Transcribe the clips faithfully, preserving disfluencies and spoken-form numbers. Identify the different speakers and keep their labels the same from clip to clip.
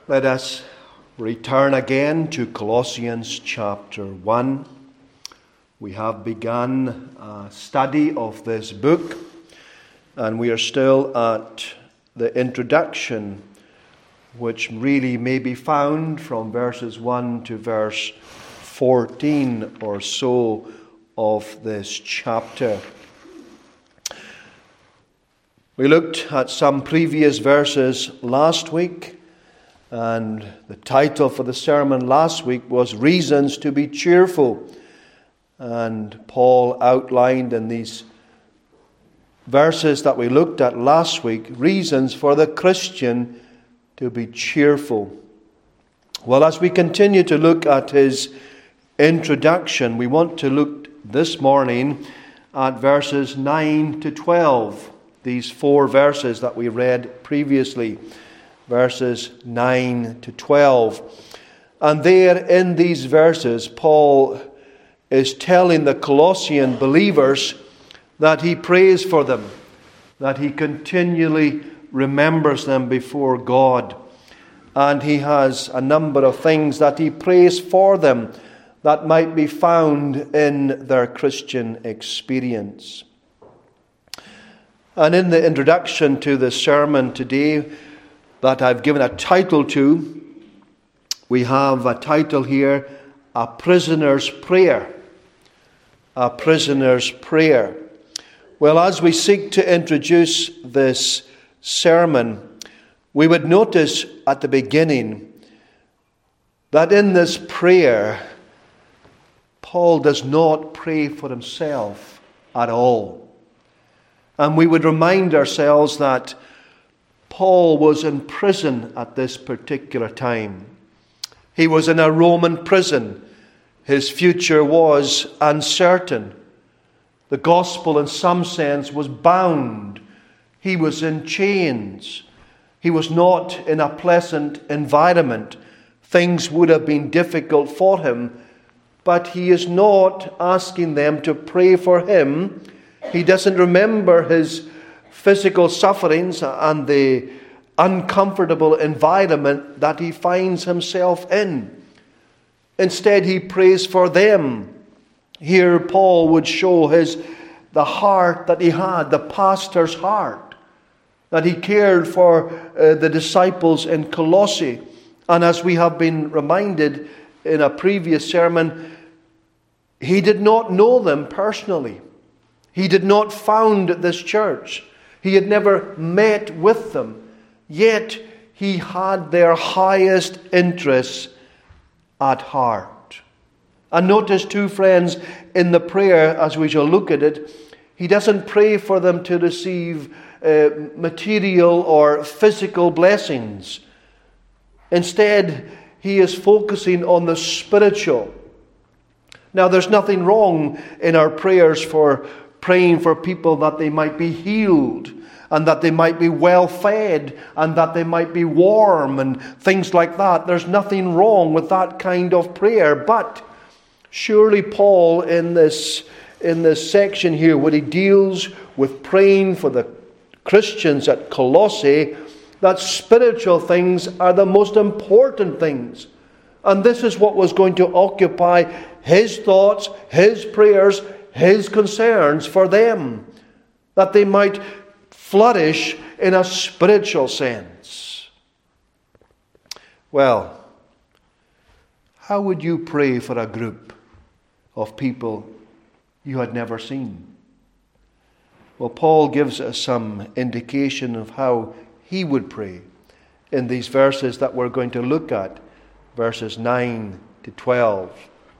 Speaker 1: Let us return again to Colossians chapter one. We have begun a study of this book, and we are still at the introduction, which really may be found from verses one to verse fourteen or so of this chapter. We looked at some previous verses last week, and the title for the sermon last week was Reasons to be Cheerful. And Paul outlined in these verses that we looked at last week, reasons for the Christian to be cheerful. Well, as we continue to look at his introduction, we want to look this morning at verses nine to twelve. These four verses that we read previously. Verses nine to twelve. And there in these verses, Paul is telling the Colossian believers that he prays for them, that he continually remembers them before God. And he has a number of things that he prays for them that might be found in their Christian experience. And in the introduction to the sermon today, that I've given a title to, we have a title here, A Prisoner's Prayer. A Prisoner's Prayer. Well, as we seek to introduce this sermon, we would notice at the beginning that in this prayer, Paul does not pray for himself at all. And we would remind ourselves that Paul was in prison at this particular time. He was in a Roman prison. His future was uncertain. The gospel, in some sense, was bound. He was in chains. He was not in a pleasant environment. Things would have been difficult for him, but he is not asking them to pray for him. He doesn't remember his physical sufferings and the uncomfortable environment that he finds himself in. Instead, he prays for them. Here, Paul would show his the heart that he had, the pastor's heart, that he cared for uh, the disciples in Colossae. And as we have been reminded in a previous sermon, he did not know them personally. He did not found this church. He had never met with them, yet he had their highest interests at heart. And notice too, friends, in the prayer, as we shall look at it, he doesn't pray for them to receive uh, material or physical blessings. Instead, he is focusing on the spiritual. Now, there's nothing wrong in our prayers for praying for people that they might be healed and that they might be well fed and that they might be warm and things like that. There's nothing wrong with that kind of prayer. But surely Paul in this, in this section here, when he deals with praying for the Christians at Colossae, that spiritual things are the most important things. And this is what was going to occupy his thoughts, his prayers, his concerns for them, that they might flourish in a spiritual sense. Well, how would you pray for a group of people you had never seen? Well, Paul gives us some indication of how he would pray in these verses that we're going to look at, verses nine to twelve.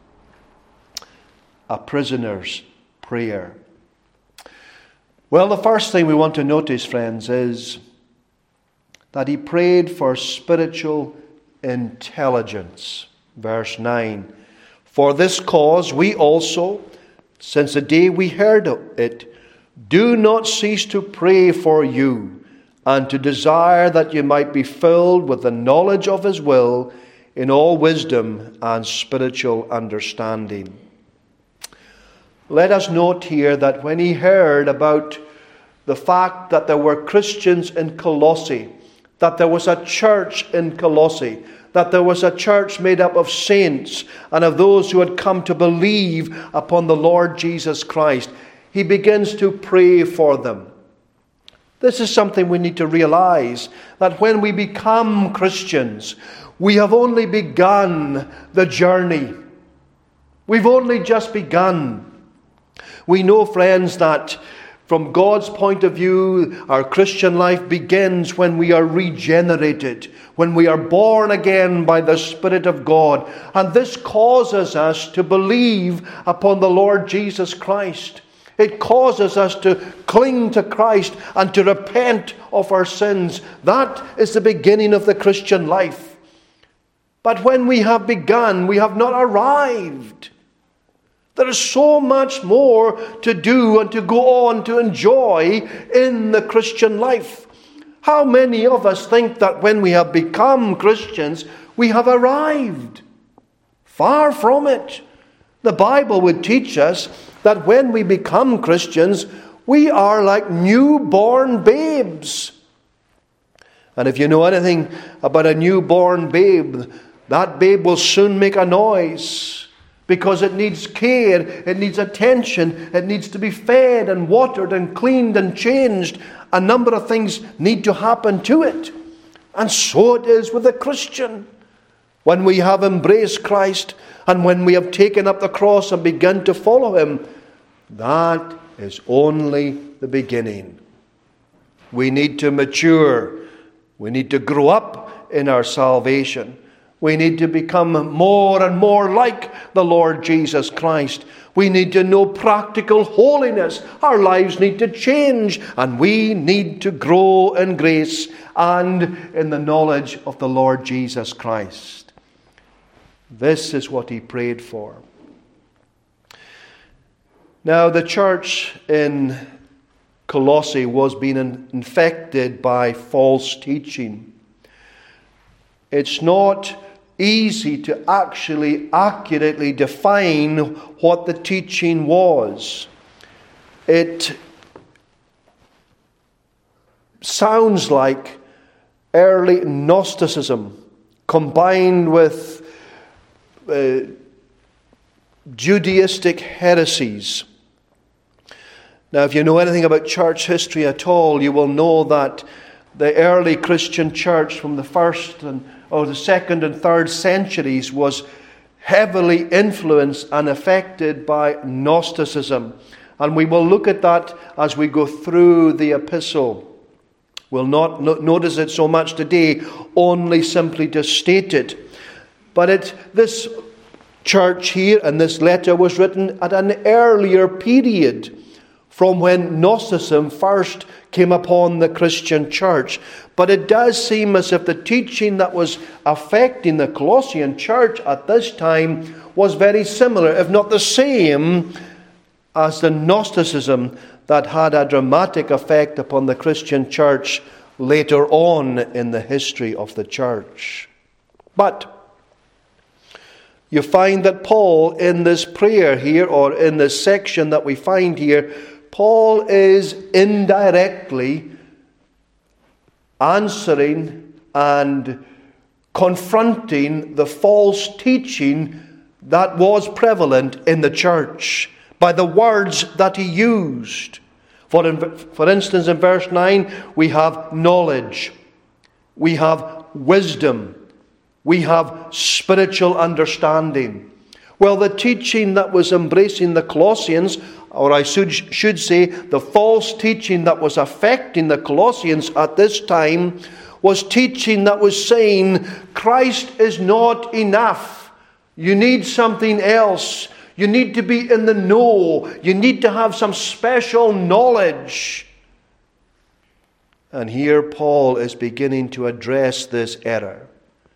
Speaker 1: A prisoner's prayer. Well, the first thing we want to notice, friends, is that he prayed for spiritual intelligence. Verse nine. For this cause we also, since the day we heard it, do not cease to pray for you and to desire that you might be filled with the knowledge of his will in all wisdom and spiritual understanding. Let us note here that when he heard about the fact that there were Christians in Colossae that there was a church in Colossae, that there was a church made up of saints and of those who had come to believe upon the Lord Jesus Christ. He begins to pray for them. This is something we need to realize, that when we become Christians, we have only begun the journey. We've only just begun. We know, friends, that from God's point of view, our Christian life begins when we are regenerated, when we are born again by the Spirit of God. And this causes us to believe upon the Lord Jesus Christ. It causes us to cling to Christ and to repent of our sins. That is the beginning of the Christian life. But when we have begun, we have not arrived. There is so much more to do and to go on to enjoy in the Christian life. How many of us think that when we have become Christians, we have arrived? Far from it. The Bible would teach us that when we become Christians, we are like newborn babes. And if you know anything about a newborn babe, that babe will soon make a noise, because it needs care, it needs attention, it needs to be fed and watered and cleaned and changed. A number of things need to happen to it. And so it is with the Christian. When we have embraced Christ and when we have taken up the cross and begun to follow Him, that is only the beginning. We need to mature. We need to grow up in our salvation. We need to become more and more like the Lord Jesus Christ. We need to know practical holiness. Our lives need to change, and we need to grow in grace and in the knowledge of the Lord Jesus Christ. This is what he prayed for. Now, the church in Colossae was being infected by false teaching. It's not easy to actually accurately define what the teaching was. It sounds like early Gnosticism combined with uh, Judaistic heresies. Now, if you know anything about church history at all, you will know that the early Christian church from the first and or the second and third centuries was heavily influenced and affected by Gnosticism. And we will look at that as we go through the epistle. We'll not no- notice it so much today, only simply to state it. But it, this church here and this letter was written at an earlier period from when Gnosticism first came upon the Christian church. But it does seem as if the teaching that was affecting the Colossian church at this time was very similar, if not the same, as the Gnosticism that had a dramatic effect upon the Christian church later on in the history of the church. But you find that Paul, in this prayer here, or in this section that we find here, Paul is indirectly answering and confronting the false teaching that was prevalent in the church by the words that he used. For, in, for instance, in verse nine, we have knowledge, we have wisdom, we have spiritual understanding. Well, the teaching that was embracing the Colossians, or I should, should say, the false teaching that was affecting the Colossians at this time, was teaching that was saying, Christ is not enough. You need something else. You need to be in the know. You need to have some special knowledge. And here Paul is beginning to address this error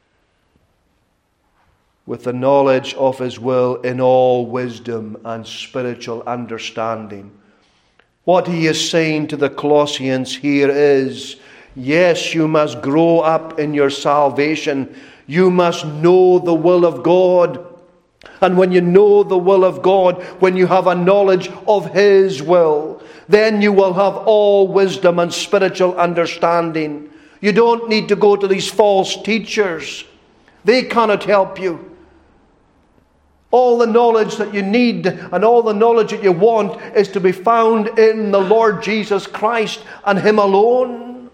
Speaker 1: with the knowledge of his will in all wisdom and spiritual understanding. What he is saying to the Colossians here is, yes, you must grow up in your salvation. You must know the will of God. And when you know the will of God, when you have a knowledge of His will, then you will have all wisdom and spiritual understanding. You don't need to go to these false teachers. They cannot help you. All the knowledge that you need and all the knowledge that you want is to be found in the Lord Jesus Christ and Him alone.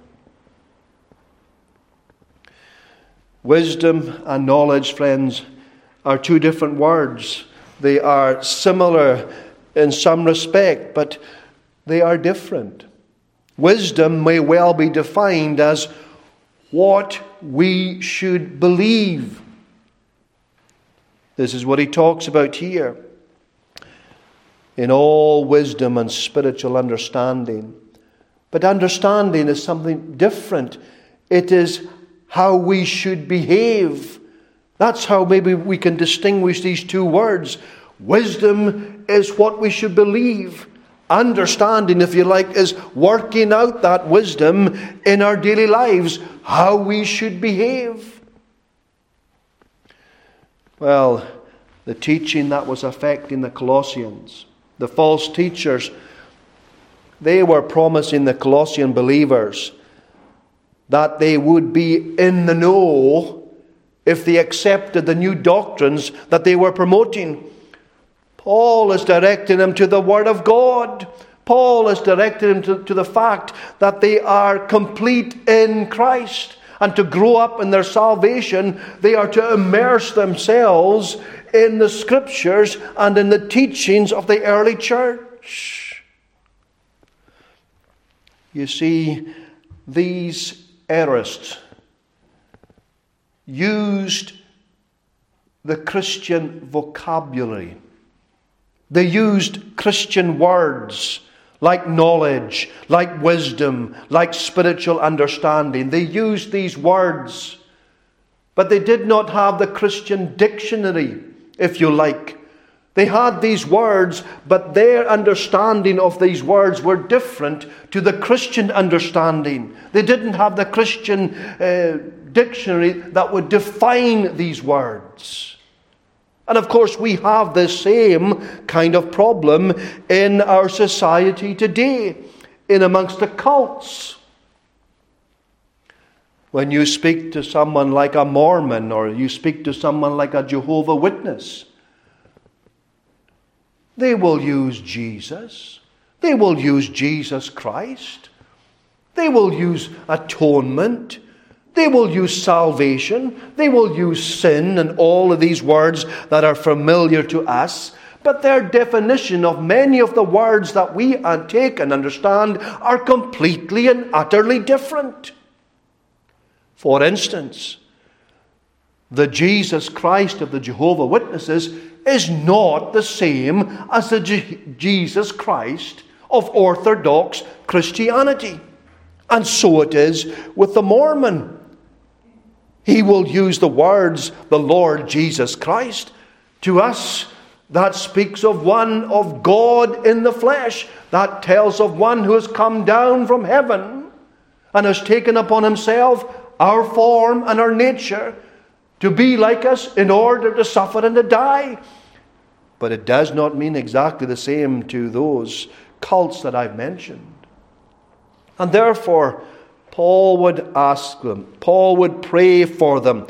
Speaker 1: Wisdom and knowledge, friends, are two different words. They are similar in some respect, but they are different. Wisdom may well be defined as what we should believe. This is what he talks about here. In all wisdom and spiritual understanding. But understanding is something different. It is how we should behave. That's how maybe we can distinguish these two words. Wisdom is what we should believe. Understanding, if you like, is working out that wisdom in our daily lives, how we should behave. Well, the teaching that was affecting the Colossians, the false teachers, they were promising the Colossian believers that they would be in the know if they accepted the new doctrines that they were promoting. Paul is directing them to the Word of God. Paul is directing them to, to the fact that they are complete in Christ. And to grow up in their salvation, they are to immerse themselves in the Scriptures and in the teachings of the early church. You see, these aerists used the Christian vocabulary. They used Christian words like knowledge, like wisdom, like spiritual understanding. They used these words, but they did not have the Christian dictionary, if you like. They had these words, but their understanding of these words were different to the Christian understanding. They didn't have the Christian uh, dictionary that would define these words. And of course, we have the same kind of problem in our society today, in amongst the cults. When you speak to someone like a Mormon, or you speak to someone like a Jehovah's Witness, they will use Jesus. They will use Jesus Christ. They will use atonement. They will use salvation. They will use sin and all of these words that are familiar to us. But their definition of many of the words that we take and understand are completely and utterly different. For instance, the Jesus Christ of the Jehovah's Witnesses is not the same as the Je- Jesus Christ of Orthodox Christianity. And so it is with the Mormon. He will use the words, the Lord Jesus Christ. To us, that speaks of one of God in the flesh. That tells of one who has come down from heaven and has taken upon himself our form and our nature to be like us in order to suffer and to die. But it does not mean exactly the same to those cults that I've mentioned. And therefore, Paul would ask them, Paul would pray for them,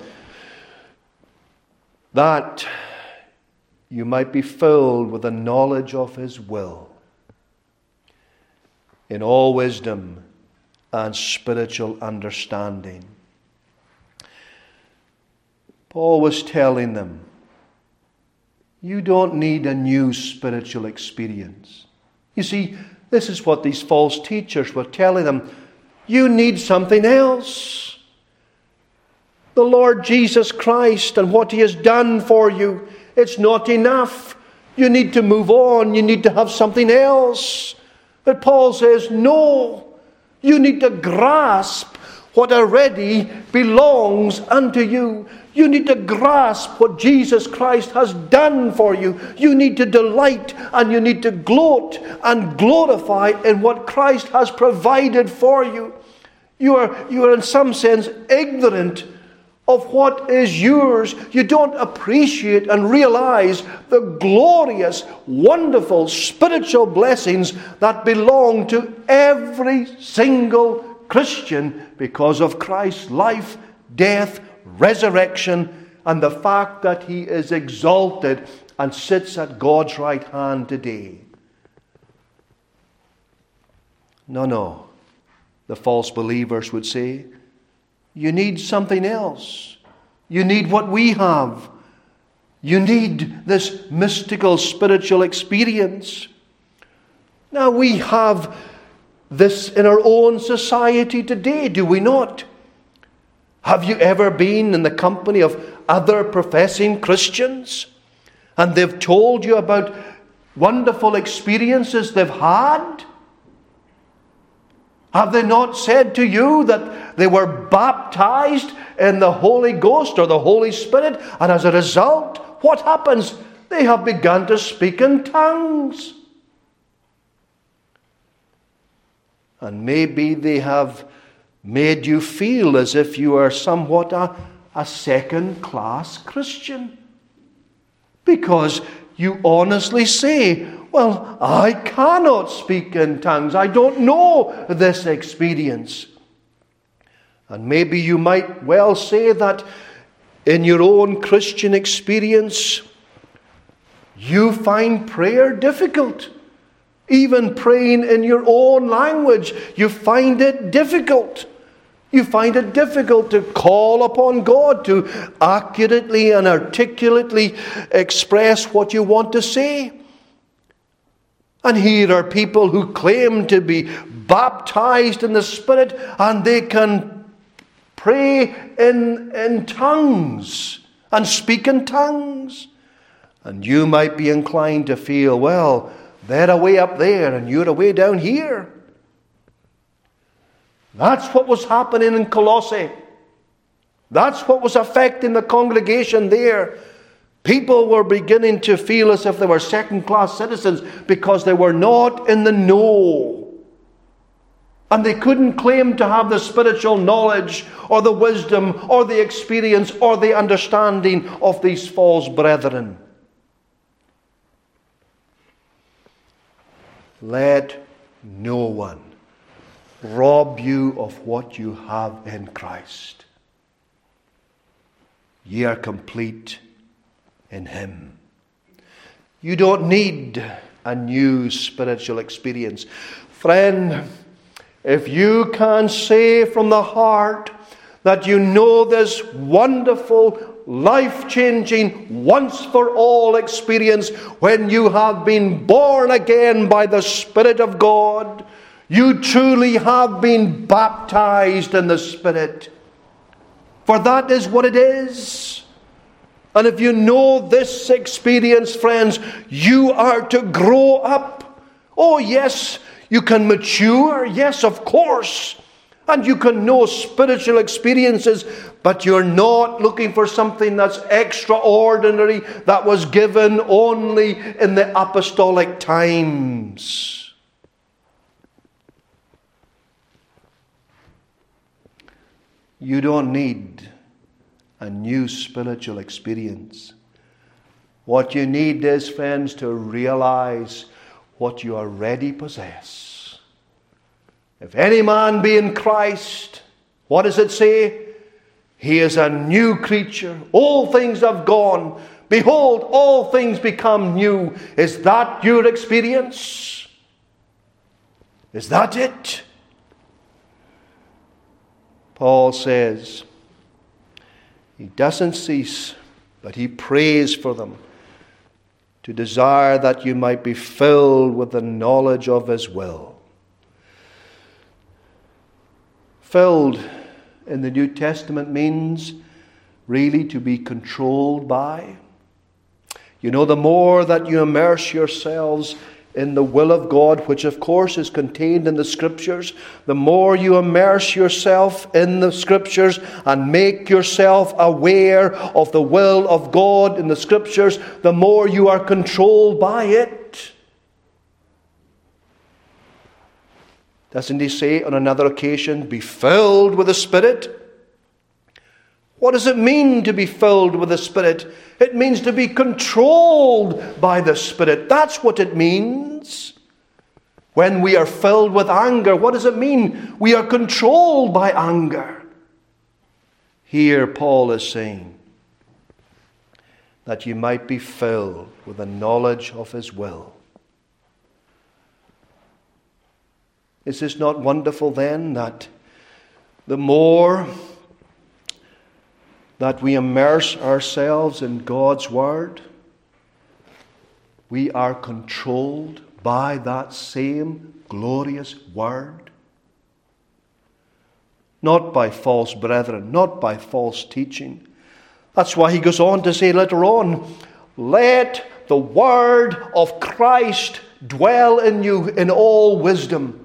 Speaker 1: that you might be filled with the knowledge of His will, in all wisdom and spiritual understanding. Paul was telling them, you don't need a new spiritual experience. You see, this is what these false teachers were telling them. You need something else. The Lord Jesus Christ and what He has done for you, it's not enough. You need to move on. You need to have something else. But Paul says, no. You need to grasp what already belongs unto you. You need to grasp what Jesus Christ has done for you. You need to delight and you need to gloat and glorify in what Christ has provided for you. You are, you are in some sense ignorant of what is yours. You don't appreciate and realize the glorious, wonderful spiritual blessings that belong to every single Christian because of Christ's life, death, resurrection, and the fact that he is exalted and sits at God's right hand today. No, no, the false believers would say, you need something else. You need what we have. You need this mystical spiritual experience. Now, we have this in our own society today, do we not? Have you ever been in the company of other professing Christians and they've told you about wonderful experiences they've had? Have they not said to you that they were baptized in the Holy Ghost or the Holy Spirit, and as a result, what happens? They have begun to speak in tongues. And maybe they have made you feel as if you are somewhat a, a second-class Christian. Because you honestly say, well, I cannot speak in tongues. I don't know this experience. And maybe you might well say that in your own Christian experience, you find prayer difficult. Even praying in your own language, you find it difficult. You find it difficult to call upon God, to accurately and articulately express what you want to say. And here are people who claim to be baptized in the Spirit, and they can pray in, in tongues and speak in tongues. And you might be inclined to feel, well, they're away up there and you're away down here. That's what was happening in Colossae. That's what was affecting the congregation there. People were beginning to feel as if they were second-class citizens because they were not in the know. And they couldn't claim to have the spiritual knowledge or the wisdom or the experience or the understanding of these false brethren. Let no one rob you of what you have in Christ. Ye are complete in Him. You don't need a new spiritual experience. Friend, if you can say from the heart that you know this wonderful, life-changing, once-for-all experience when you have been born again by the Spirit of God, you truly have been baptized in the Spirit. For that is what it is. And if you know this experience, friends, you are to grow up. Oh yes, you can mature. Yes, of course. And you can know spiritual experiences, but you're not looking for something that's extraordinary, that was given only in the apostolic times. You don't need a new spiritual experience. What you need is, friends, to realize what you already possess. If any man be in Christ, what does it say? He is a new creature. All things have gone. Behold, all things become new. Is that your experience? Is that it? Paul says, he doesn't cease, but he prays for them to desire that you might be filled with the knowledge of His will. Filled in the New Testament means really to be controlled by. You know, the more that you immerse yourselves in the will of God, which of course is contained in the Scriptures, the more you immerse yourself in the Scriptures and make yourself aware of the will of God in the Scriptures, the more you are controlled by it. Doesn't he say on another occasion, be filled with the Spirit? What does it mean to be filled with the Spirit? It means to be controlled by the Spirit. That's what it means. When we are filled with anger, what does it mean? We are controlled by anger. Here Paul is saying that you might be filled with the knowledge of his will. Is this not wonderful then, that the more that we immerse ourselves in God's Word, we are controlled by that same glorious Word? Not by false brethren, not by false teaching. That's why he goes on to say later on, let the Word of Christ dwell in you in all wisdom.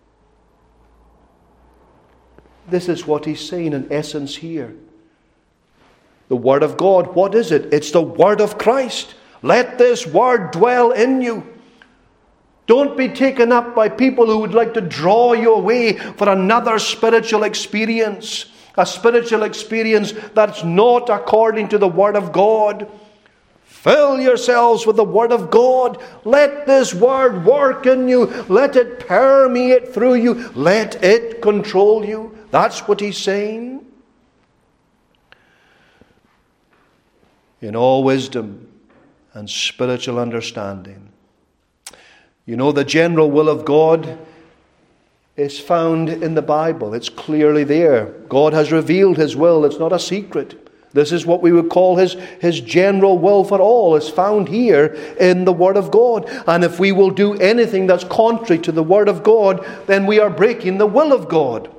Speaker 1: This is what he's saying in essence here. The Word of God, what is it? It's the Word of Christ. Let this Word dwell in you. Don't be taken up by people who would like to draw you away for another spiritual experience. A spiritual experience that's not according to the Word of God. Fill yourselves with the Word of God. Let this Word work in you. Let it permeate through you. Let it control you. That's what he's saying. In all wisdom and spiritual understanding. You know, the general will of God is found in the Bible. It's clearly there. God has revealed his will. It's not a secret. This is what we would call his, his general will for all. It's found here in the Word of God. And if we will do anything that's contrary to the Word of God, then we are breaking the will of God.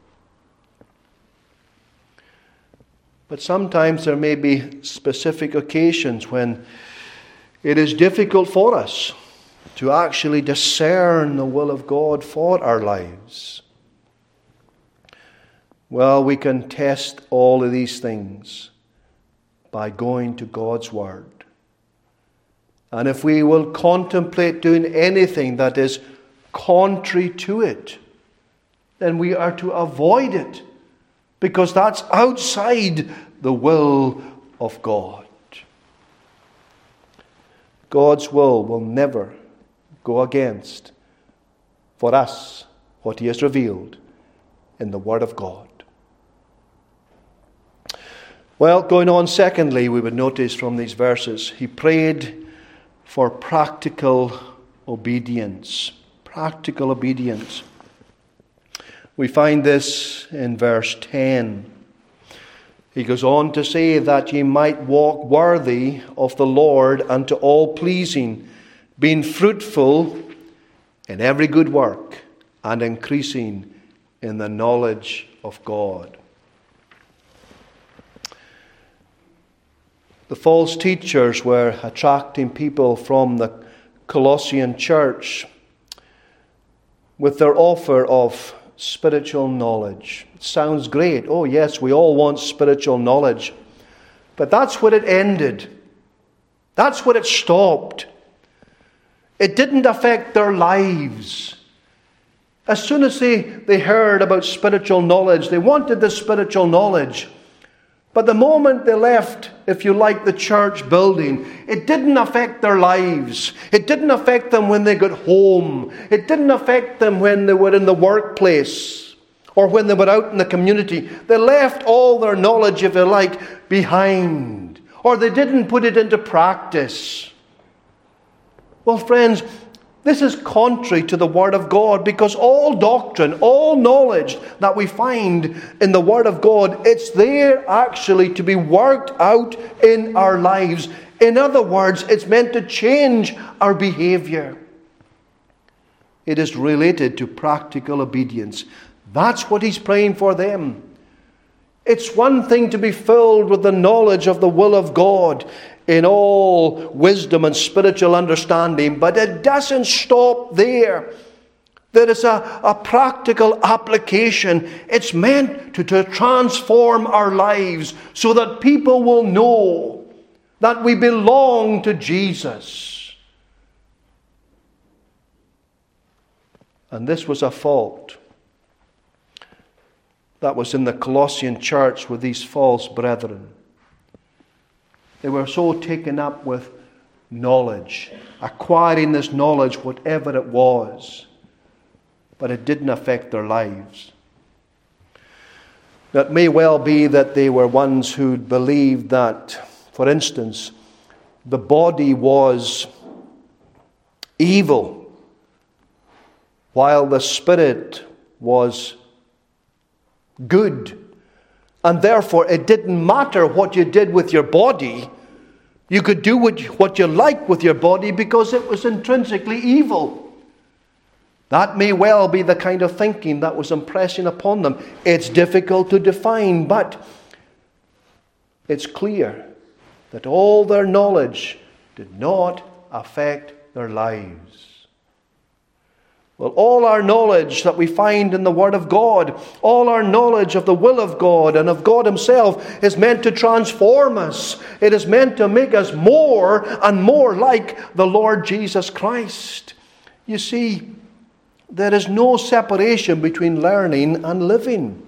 Speaker 1: But sometimes there may be specific occasions when it is difficult for us to actually discern the will of God for our lives. Well, we can test all of these things by going to God's Word. And if we will contemplate doing anything that is contrary to it, then we are to avoid it, because that's outside the will of God. God's will will never go against, for us, what he has revealed in the Word of God. Well, going on, secondly, we would notice from these verses, he prayed for practical obedience. Practical obedience. We find this in verse ten. He goes on to say that ye might walk worthy of the Lord unto all pleasing, being fruitful in every good work and increasing in the knowledge of God. The false teachers were attracting people from the Colossian church with their offer of spiritual knowledge. It sounds great. Oh yes, we all want spiritual knowledge. But that's where it ended. That's where it stopped. It didn't affect their lives. As soon as they, they heard about spiritual knowledge, they wanted the spiritual knowledge. But the moment they left, if you like, the church building, it didn't affect their lives. It didn't affect them when they got home. It didn't affect them when they were in the workplace or when they were out in the community. They left all their knowledge, if you like, behind. Or they didn't put it into practice. Well, friends, this is contrary to the Word of God, because all doctrine, all knowledge that we find in the Word of God, it's there actually to be worked out in our lives. In other words, it's meant to change our behavior. It is related to practical obedience. That's what he's praying for them. It's one thing to be filled with the knowledge of the will of God in all wisdom and spiritual understanding, but it doesn't stop there. There is a, a practical application. It's meant to, to transform our lives so that people will know that we belong to Jesus. And this was a fault that was in the Colossian church with these false brethren. They were so taken up with knowledge, acquiring this knowledge, whatever it was. but it didn't affect their lives. It may well be that they were ones who believed that, for instance, the body was evil, while the spirit was good. And therefore, it didn't matter what you did with your body. You could do what you like with your body because it was intrinsically evil. That may well be the kind of thinking that was impressing upon them. It's difficult to define, but it's clear that all their knowledge did not affect their lives. Well, all our knowledge that we find in the Word of God, all our knowledge of the will of God and of God Himself is meant to transform us. It is meant to make us more and more like the Lord Jesus Christ. You see, there is no separation between learning and living.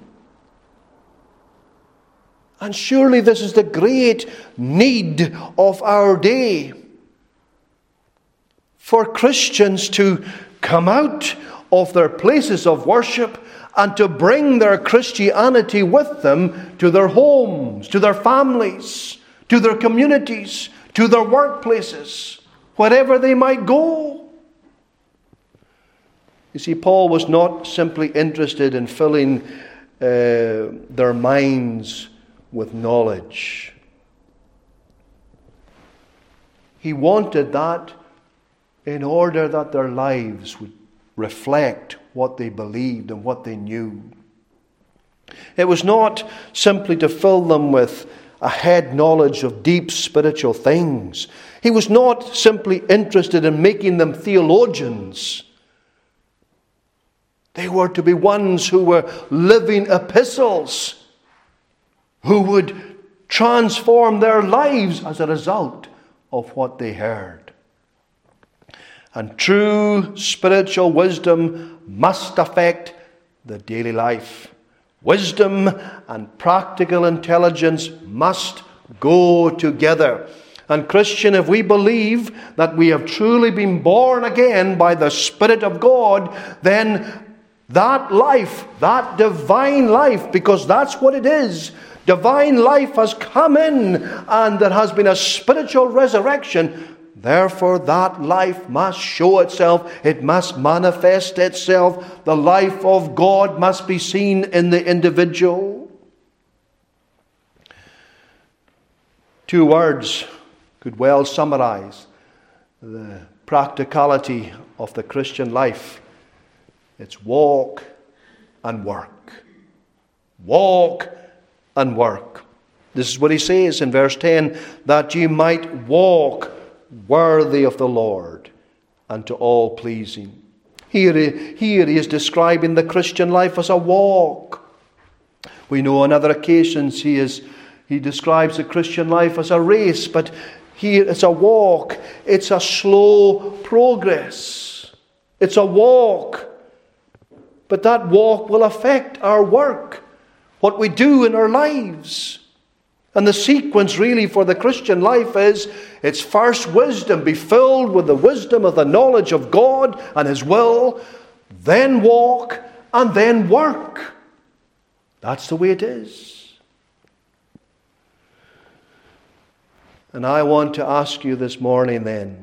Speaker 1: And surely this is the great need of our day. For Christians to come out of their places of worship and to bring their Christianity with them to their homes, to their families, to their communities, to their workplaces, wherever they might go. You see, Paul was not simply interested in filling uh, their minds with knowledge. He wanted that in order that their lives would reflect what they believed and what they knew. It was not simply to fill them with a head knowledge of deep spiritual things. He was not simply interested in making them theologians. They were to be ones who were living epistles, who would transform their lives as a result of what they heard. And true spiritual wisdom must affect the daily life. Wisdom and practical intelligence must go together. And Christian, if we believe that we have truly been born again by the Spirit of God, then that life, that divine life, because that's what it is, divine life has come in and there has been a spiritual resurrection. Therefore, that life must show itself. It must manifest itself. The life of God must be seen in the individual. Two words could well summarize the practicality of the Christian life. It's walk and work. Walk and work. This is what he says in verse ten, that ye might walk worthy of the Lord, and to all pleasing. Here, here he is describing the Christian life as a walk. We know on other occasions he is he describes the Christian life as a race, but here it's a walk. It's a slow progress. It's a walk. But that walk will affect our work, what we do in our lives. And the sequence really for the Christian life is, it's first wisdom, be filled with the wisdom of the knowledge of God and His will, then walk, and then work. That's the way it is. And I want to ask you this morning then,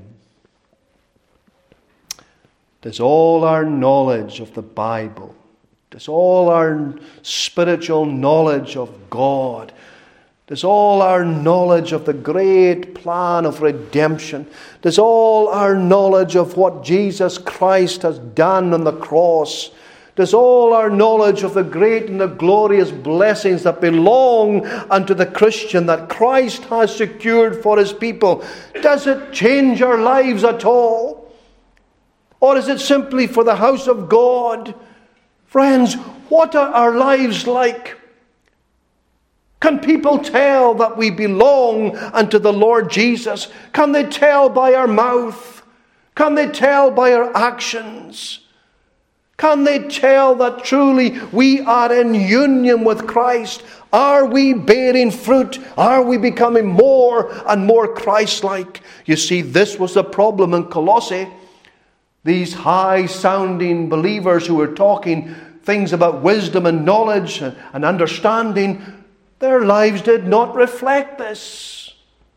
Speaker 1: does all our knowledge of the Bible, does all our spiritual knowledge of God, does all our knowledge of the great plan of redemption, does all our knowledge of what Jesus Christ has done on the cross, does all our knowledge of the great and the glorious blessings that belong unto the Christian that Christ has secured for His people, does it change our lives at all? Or is it simply for the house of God? Friends, what are our lives like? Can people tell that we belong unto the Lord Jesus? Can they tell by our mouth? Can they tell by our actions? Can they tell that truly we are in union with Christ? Are we bearing fruit? Are we becoming more and more Christ-like? You see, this was the problem in Colossae. These high-sounding believers who were talking things about wisdom and knowledge and, and understanding, their lives did not reflect this.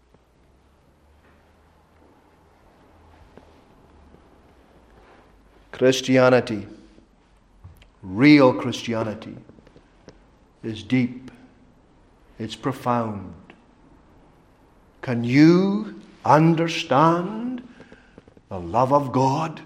Speaker 1: Christianity, real Christianity, is deep. It's profound. Can you understand the love of God?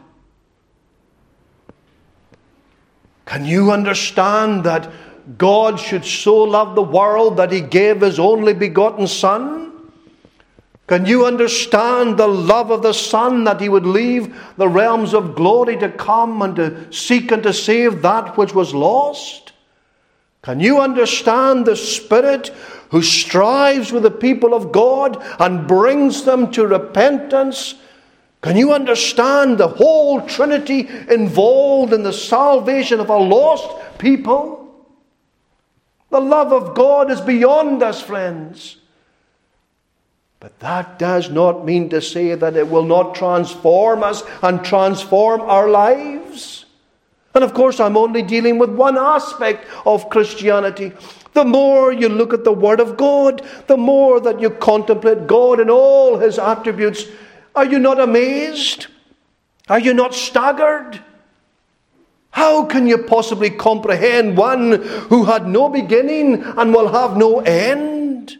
Speaker 1: Can you understand that God should so love the world that He gave His only begotten Son? Can you understand the love of the Son, that He would leave the realms of glory to come and to seek and to save that which was lost? Can you understand the Spirit who strives with the people of God and brings them to repentance? Can you understand the whole Trinity involved in the salvation of a lost people? The love of God is beyond us, friends. But that does not mean to say that it will not transform us and transform our lives. And of course, I'm only dealing with one aspect of Christianity. The more you look at the Word of God, the more that you contemplate God in all His attributes, are you not amazed? Are you not staggered? How can you possibly comprehend one who had no beginning and will have no end?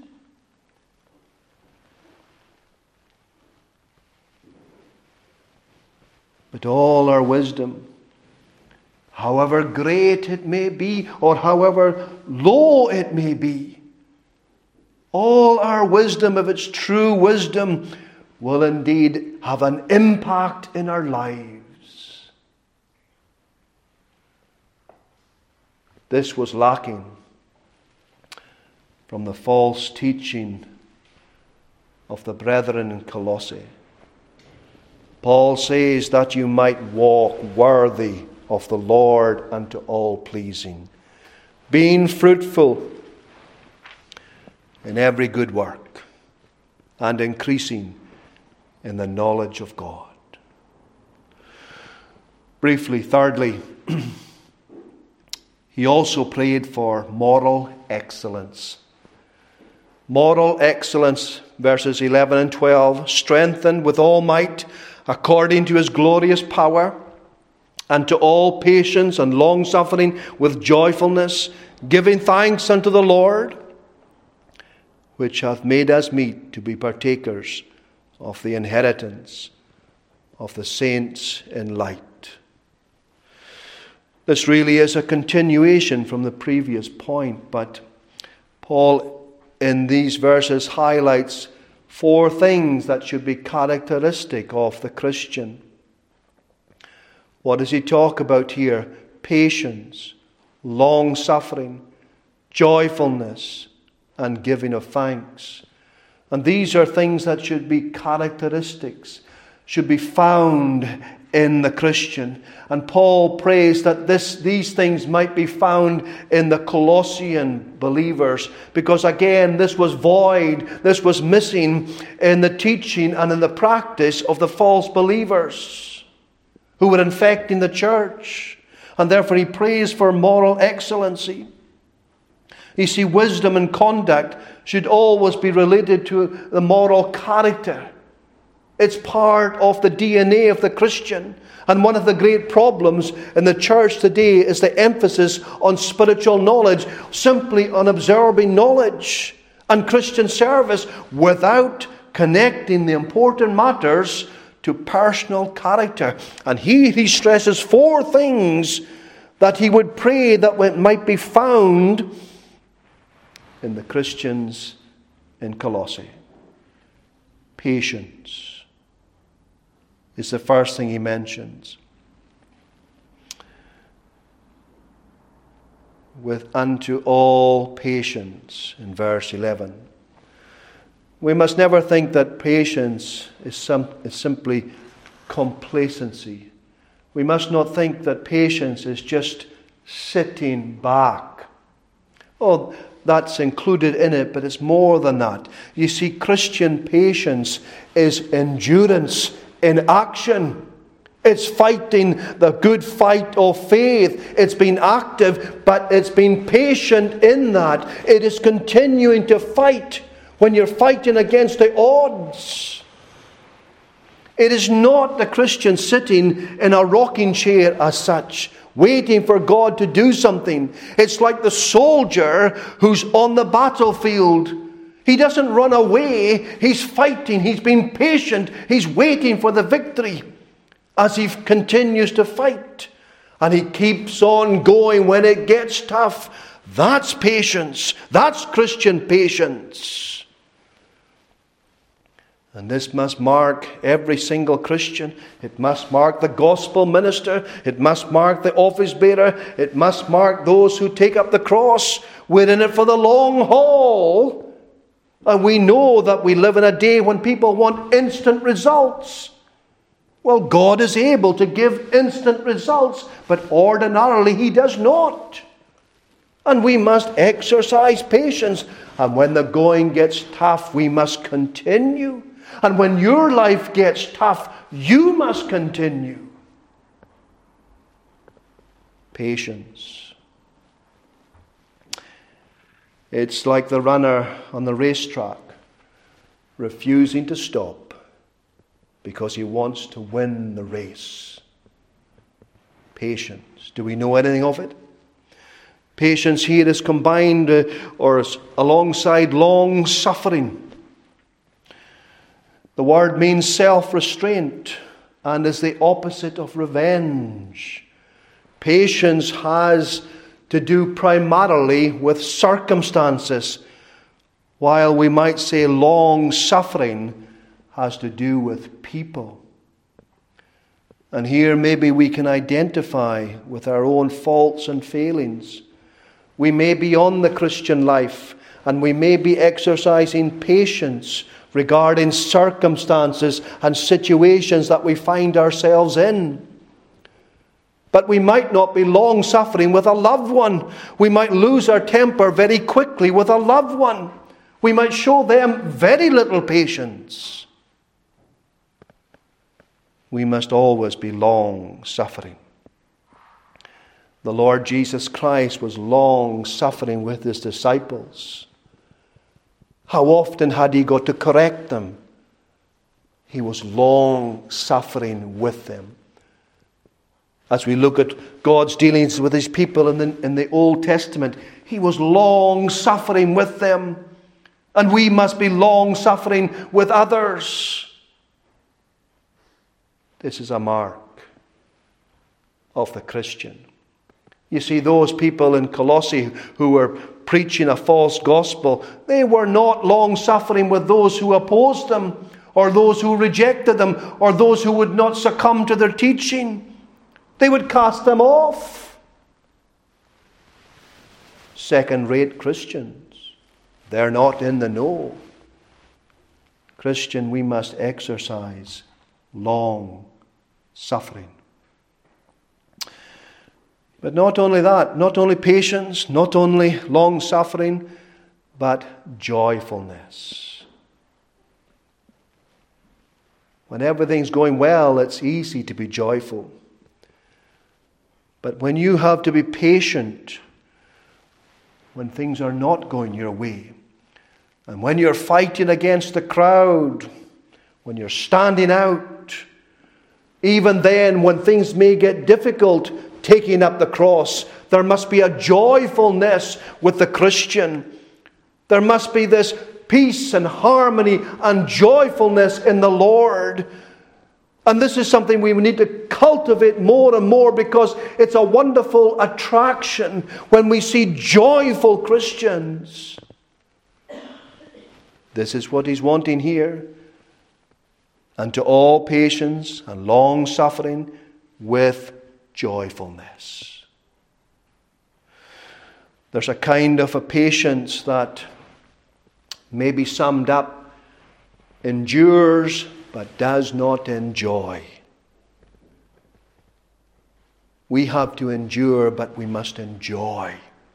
Speaker 1: But all our wisdom, however great it may be, or however low it may be, all our wisdom, if it's true wisdom, will indeed have an impact in our lives. This was lacking from the false teaching of the brethren in Colossae. Paul says that you might walk worthy of the Lord unto all pleasing, being fruitful in every good work, and increasing in the knowledge of God. Briefly, thirdly, he also prayed for moral excellence. Moral excellence, verses eleven and twelve, strengthened with all might according to His glorious power, and to all patience and long-suffering with joyfulness, giving thanks unto the Lord, which hath made us meet to be partakers of the inheritance of the saints in light. This really is a continuation from the previous point, but Paul in these verses highlights four things that should be characteristic of the Christian. What does he talk about here? Patience, long-suffering, joyfulness, and giving of thanks. And these are things that should be characteristics, should be found in the Christian. And Paul prays that this, these things might be found in the Colossian believers, because again, this was void, this was missing in the teaching and in the practice of the false believers who were infecting the church. And therefore he prays for moral excellency. You see, wisdom and conduct should always be related to the moral character. It's part of the D N A of the Christian. And one of the great problems in the church today is the emphasis on spiritual knowledge, simply on absorbing knowledge and Christian service without connecting the important matters to personal character. And he, he stresses four things that he would pray that might be found in the Christians in Colossae. Patience is the first thing he mentions. With unto all patience in verse eleven. We must never think that patience is, some, is simply complacency. We must not think that patience is just sitting back. Oh, that's included in it, but it's more than that. You see, Christian patience is endurance in action. It's fighting the good fight of faith. It's been active, but it's been patient in that. It is continuing to fight when you're fighting against the odds. It is not the Christian sitting in a rocking chair as such, waiting for God to do something. It's like the soldier who's on the battlefield. He doesn't run away. He's fighting. He's being patient. He's waiting for the victory as he continues to fight. And he keeps on going when it gets tough. That's patience. That's Christian patience. And this must mark every single Christian. It must mark the gospel minister. It must mark the office bearer. It must mark those who take up the cross. We're in it for the long haul. And we know that we live in a day when people want instant results. Well, God is able to give instant results, but ordinarily He does not. And we must exercise patience. And when the going gets tough, we must continue. And when your life gets tough, you must continue. Patience. It's like the runner on the racetrack refusing to stop because he wants to win the race. Patience. Do we know anything of it? Patience here is combined uh, or is alongside long suffering. The word means self-restraint and is the opposite of revenge. Patience has to do primarily with circumstances, while we might say long suffering has to do with people. And here maybe we can identify with our own faults and failings. We may be on the Christian life and we may be exercising patience regarding circumstances and situations that we find ourselves in. But we might not be long-suffering with a loved one. We might lose our temper very quickly with a loved one. We might show them very little patience. We must always be long-suffering. The Lord Jesus Christ was long-suffering with His disciples. How often had He got to correct them? He was long-suffering with them. As we look at God's dealings with His people in the, in the Old Testament, He was long-suffering with them. And we must be long-suffering with others. This is a mark of the Christian. You see, those people in Colossae who were preaching a false gospel, they were not long-suffering with those who opposed them, or those who rejected them, or those who would not succumb to their teaching. They would cast them off. Second-rate Christians, they're not in the know. Christian, we must exercise long suffering. But not only that, not only patience, not only long suffering, but joyfulness. When everything's going well, it's easy to be joyful. But when you have to be patient, when things are not going your way, and when you're fighting against the crowd, when you're standing out, even then when things may get difficult, taking up the cross, there must be a joyfulness with the Christian. There must be this peace and harmony and joyfulness in the Lord. And this is something we need to cultivate more and more, because it's a wonderful attraction when we see joyful Christians. This is what He's wanting here. And to all patience and long suffering with joyfulness. There's a kind of a patience that may be summed up: endures but does not enjoy. We have to endure, but we must enjoy.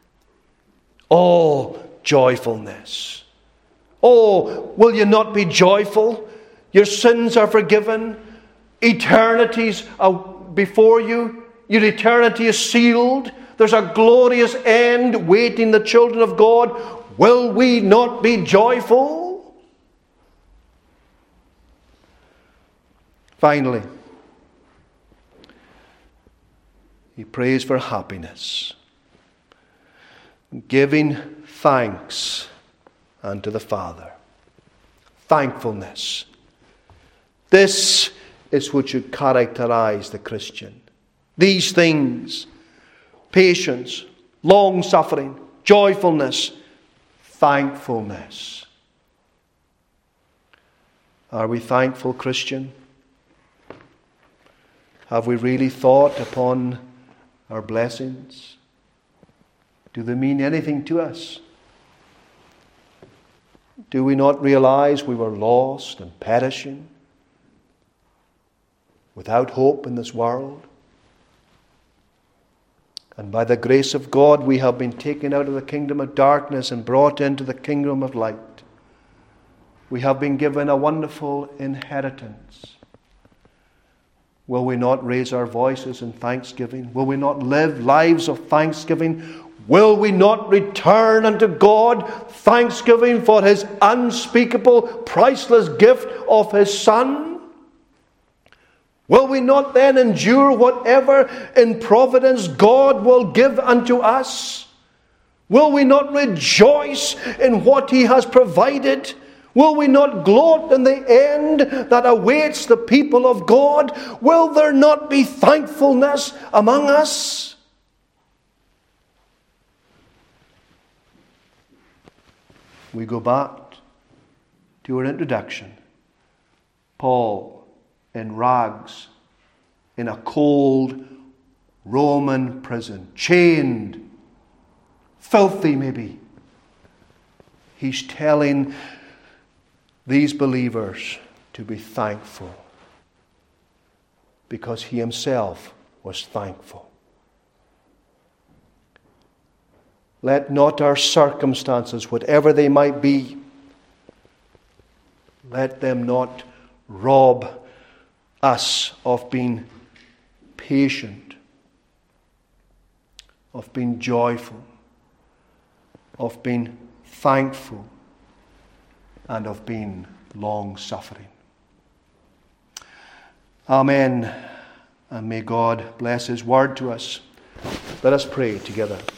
Speaker 1: Oh, joyfulness. Oh, will you not be joyful? Your sins are forgiven. Eternity's before you. Your eternity is sealed. There's a glorious end waiting the children of God. Will we not be joyful? Finally, he prays for happiness, giving thanks unto the Father. Thankfulness. This is what should characterize the Christian. These things: patience, long-suffering, joyfulness, thankfulness. Are we thankful, Christian? Have we really thought upon our blessings? Do they mean anything to us? Do we not realize we were lost and perishing, without hope in this world? And by the grace of God, we have been taken out of the kingdom of darkness and brought into the kingdom of light. We have been given a wonderful inheritance. Will we not raise our voices in thanksgiving? Will we not live lives of thanksgiving? Will we not return unto God thanksgiving for His unspeakable, priceless gift of His Son? Will we not then endure whatever in providence God will give unto us? Will we not rejoice in what He has provided? Will we not gloat in the end that awaits the people of God? Will there not be thankfulness among us? We go back to our introduction. Paul in rags, in a cold Roman prison, chained, filthy maybe. He's telling these believers to be thankful because he himself was thankful. Let not our circumstances, whatever they might be, let them not rob us of being patient, of being joyful, of being thankful, and of being long-suffering. Amen. And may God bless His word to us. Let us pray together.